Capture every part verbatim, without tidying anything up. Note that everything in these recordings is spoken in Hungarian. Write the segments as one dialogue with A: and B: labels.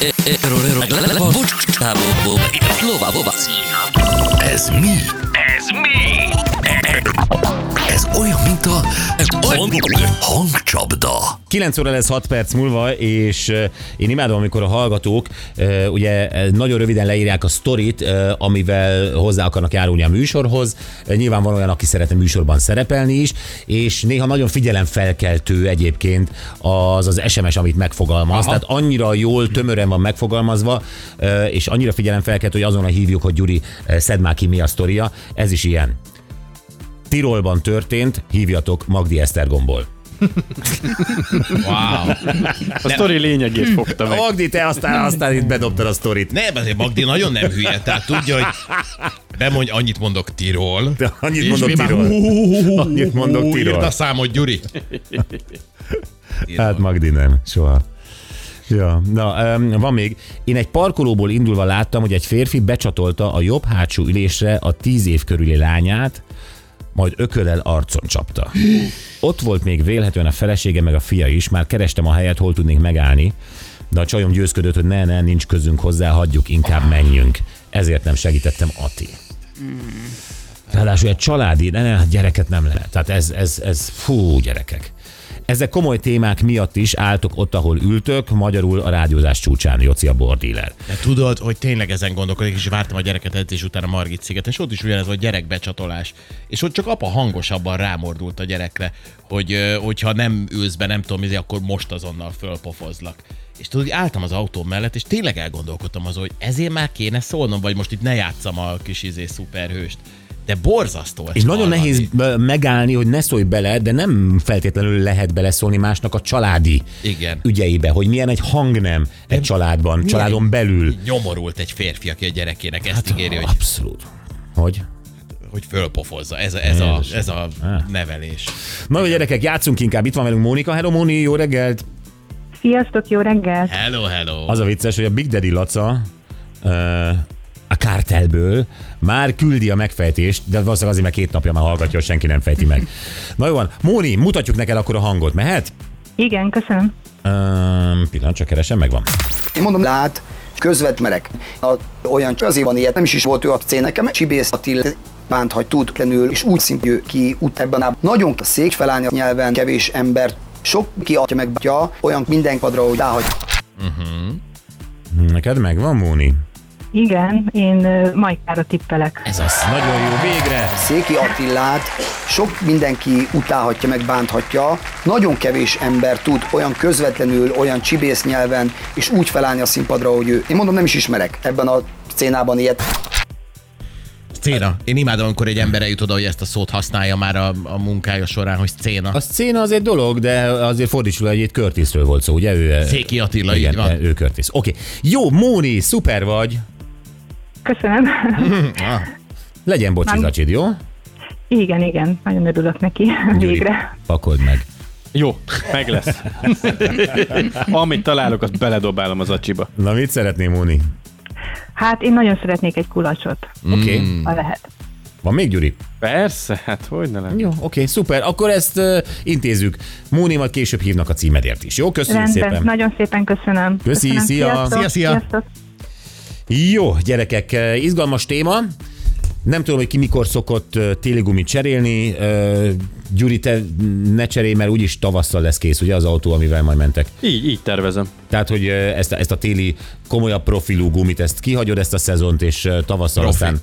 A: Ez mi? Ez mi? Ez olyan, mint a hangcsapda.
B: kilenc óra lesz hat perc múlva, és én imádom, amikor a hallgatók ugye nagyon röviden leírják a sztorit, amivel hozzá akarnak járulni a műsorhoz. Nyilván van olyan, aki szeretne műsorban szerepelni is, és néha nagyon figyelemfelkeltő egyébként az az es em es, amit megfogalmaz. Aha. Tehát annyira jól, tömören van megfogalmazva, és annyira figyelemfelkeltő, hogy azonnal hívjuk, hogy Gyuri, szedd már ki, mi a sztoria. Ez is ilyen. Tirolban történt, hívjatok Magdi Esztergomból.
C: Wow.
D: A sztori lényegét fogta meg.
B: Magdi, te aztán, aztán itt bedobtad a sztorit.
C: Nem, azért Magdi nagyon nem hülye, tehát tudja, hogy bemondj, annyit mondok Tirol.
B: De annyit mondok Tirol. Annyit mondok Tirol.
C: Írd a számot, Gyuri.
B: Hát Magdi nem, soha. Ja, na, van még. Én egy parkolóból indulva láttam, hogy egy férfi becsatolta a jobb hátsó ülésre a tíz év körüli lányát, majd ököllel arcon csapta. Ott volt még vélhetően a felesége meg a fia is, már kerestem a helyet, hol tudnék megállni, de a csajom győzködött, hogy ne, ne, nincs közünk hozzá, hagyjuk, inkább menjünk. Ezért nem segítettem, Ati. Ráadásul egy családi, ne, ne, gyereket nem lehet. Tehát ez, ez, ez, fú, gyerekek. Ezek komoly témák miatt is álltok ott, ahol ültök, magyarul a rádiózás csúcsán, Joci a bordíler.
C: De tudod, hogy tényleg ezen gondolkodik, és vártam a gyereket edzés után a Margit szigeten, és ott is ugyanez volt gyerekbecsatolás. És ott csak apa hangosabban rámordult a gyerekre, hogy hogyha nem ülsz be, nem tudom, akkor most azonnal fölpofozlak. És tudod, álltam az autóm mellett, és tényleg elgondolkodtam azon, hogy ezért már kéne szólnom, vagy most itt ne játsszam a kis izé szuperhőst. De borzasztó.
B: És nagyon hallani. Nehéz megállni, hogy ne szólj bele, de nem feltétlenül lehet beleszólni másnak a családi
C: Igen.
B: ügyeibe, hogy milyen egy hangnem egy családban, milyen családon belül.
C: Nyomorult egy férfi, aki a gyerekének ezt
B: hát,
C: ígéri, hogy...
B: Abszolút. Hogy?
C: Hogy fölpofozza. Ez a, ez a, ez a nevelés.
B: Na, hogy gyerekek, játszunk inkább. Itt van velünk Mónika. Hello, Móni, jó reggelt!
E: Sziasztok, jó reggelt!
C: Hello, hello!
B: Az a vicces, hogy a Big Daddy Laca uh, a Kártelből már küldi a megfejtést, de valószínűleg azért, mert két napja már hallgatja, hogy senki nem fejti meg. Na jó van, Móni, mutatjuk neked akkor a hangot, mehet?
E: Igen, köszönöm.
B: Um, pillanat, csak keresem, megvan.
F: Én mondom, lát, közvet merek. A, olyan azért van ilyet, nem is is volt ő a cél nekem, Csibész Attila bánt, hogy tudtlenül, és úgy szintű ki út ebben a nagyon a szék felállni a nyelven, kevés ember, sok ki adja meg, olyan minden padra, hogy ráhagy.
B: Uh-huh. Neked megvan, Móni?
E: Igen, én uh, Majkára tippelek.
B: Ez az. Nagyon jó, végre!
F: Széki Attilát sok mindenki utálhatja, meg bánthatja. Nagyon kevés ember tud olyan közvetlenül, olyan csibész nyelven, és úgy felállni a színpadra, hogy ő. Én mondom, nem is ismerek ebben a szcénában ilyet.
C: Szcéna. Én imádom, amikor egy ember eljut oda, hogy ezt a szót használja már a, a munkája során, hogy szcéna.
B: A szcéna az egy dolog, de azért fordítsuk, hogy itt Curtisről volt szó, ugye? Ő,
C: Széki Attila,
B: igen,
C: így van.
B: ő Curtis. Oké. Okay. Jó, Móni, szuper vagy.
E: Köszönöm.
B: Legyen bocsizacsid, jó?
E: Igen, igen, nagyon örülök neki.
B: Gyuri,
E: végre.
B: pakold meg.
D: Jó, meg lesz. Amit találok, azt beledobálom az acsiba.
B: Na, mit szeretném, Móni?
E: Hát én nagyon szeretnék egy kulacsot.
B: Oké. Okay.
C: Mm.
E: Ha lehet.
B: Van még, Gyuri?
D: Persze, hát hogy ne lehet.
B: Jó, oké, okay, szuper. Akkor ezt uh, intézzük. Móni, majd később hívnak a címedért is. Jó, köszönjük
E: Rendben,
B: szépen.
E: Nagyon szépen köszönöm.
B: Köszi,
E: köszönöm.
B: szia.
E: Sziasztok.
C: Szia, szia.
E: Sziasztok.
B: Jó, gyerekek, izgalmas téma. Nem tudom, hogy ki mikor szokott téligumit cserélni. Uh, Gyuri, te ne cserélj, mert úgyis tavasszal lesz kész, ugye, az autó, amivel majd mentek.
D: Így, így tervezem.
B: Tehát, hogy ezt a, ezt a téli komolyabb profilú gumit, ezt kihagyod ezt a szezont, és tavasszal
C: Profi.
B: aztán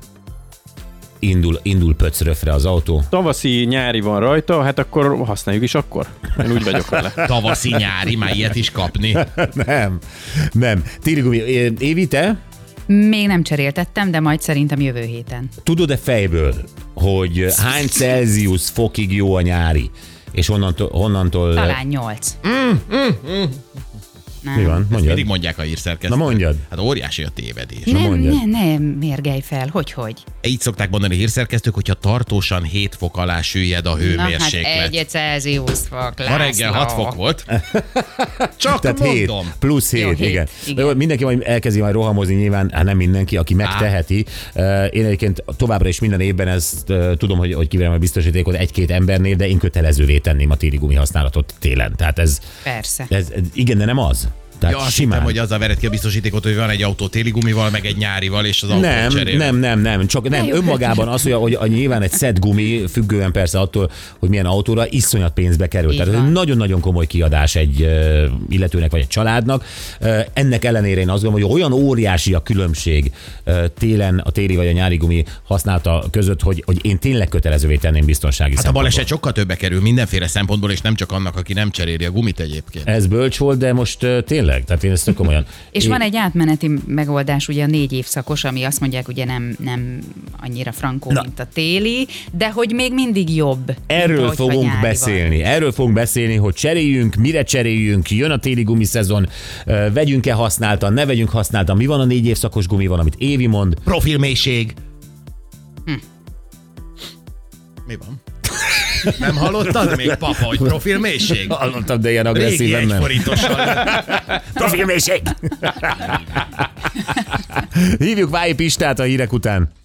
B: indul, indul pöcröfre az autó.
D: Tavaszi, nyári van rajta, hát akkor használjuk is akkor. Én úgy vagyok vele.
C: Tavaszi, nyári, már ilyet is kapni.
B: nem, nem. Téli gumi. Évi, te?
G: Még nem cseréltettem, de majd szerintem jövő héten.
B: Tudod-e fejből, hogy hány Celsius fokig jó a nyári? És honnantól... honnantól...
G: Talán nyolc.
B: Mm, mm, mm.
G: Nem.
B: Mi van? Mondjad.
C: Mindig mondják a hírszerkesztők.
B: Na mondjad.
C: Hát óriási a tévedés.
B: Na
G: Nem,
B: mondjad.
G: ne, nem mérgelj fel, hogy, hogy.
C: Így szokták mondani a hírszerkesztők, hogyha tartósan hét fok alá süllyed a hőmérséklet.
G: Na hát egy Celsius fok, László.
C: Ma reggel hat fok volt. Csak
B: Tehát
C: mondom.
B: hét, plusz hét,
G: Jó, hét,
B: igen.
G: igen.
B: Jó, mindenki majd elkezdi majd rohamozni, nyilván, hát nem mindenki, aki megteheti. Én egyébként továbbra is minden évben ezt tudom, hogy, hogy kiverem a biztosítékot egy-két embernél, de én kötelezővé tenném a téli gumi használatot télen. Tehát ez,
G: Persze.
B: ez, ez igen, de nem az. Tehát
C: Ja, azt
B: simán.
C: hittem, hogy azzal vered ki a biztosítékot, hogy van egy autó téli gumival, meg egy nyárival, és az autó
B: Nem,
C: cserél.
B: nem, nem, nem, csak nem, önmagában az, hogy, hogy a, nyilván egy szett gumi, függően persze attól, hogy milyen autóra, iszonyat pénzbe kerül.
G: Így
B: Tehát ez
G: van.
B: egy nagyon-nagyon komoly kiadás egy uh, illetőnek vagy egy családnak. Uh, ennek ellenére én azt gondolom, hogy olyan óriási a különbség uh, télen a téli vagy a nyári gumi használata között, hogy, hogy én tényleg kötelezővé tenném biztonsági
C: Hát a
B: szempontból.
C: baleset sokkal többe kerül mindenféle szempontból, és nem csak annak, aki nem cseréli a gumit egyébként.
B: Ez bölcs volt, de most uh, tényleg, tehát én ezt tök komolyan.
G: És
B: én...
G: van egy átmeneti megoldás, ugye a négy évszakos, ami azt mondják, ugye nem, nem annyira frankó,
B: Na.
G: mint a téli, de hogy még mindig jobb. mint
B: Erről
G: ahogy
B: fogunk
G: nyári van.
B: beszélni. Erről fogunk beszélni, hogy cseréljünk, mire cseréljünk, jön a téli gumiszezon, ö, vegyünk-e használtan, ne vegyünk használtan, mi van a négy évszakos gumi, van, amit Évi mond.
C: Profilmélység.
G: Hm.
C: Mi van? Nem hallottad még, papa, hogy profilmélység?
B: Hallottam, de ilyen
C: Régi
B: agresszíven nem.
C: egyforintosan.
B: Profilmélység! Hívjuk Vályi Pistát a hírek után.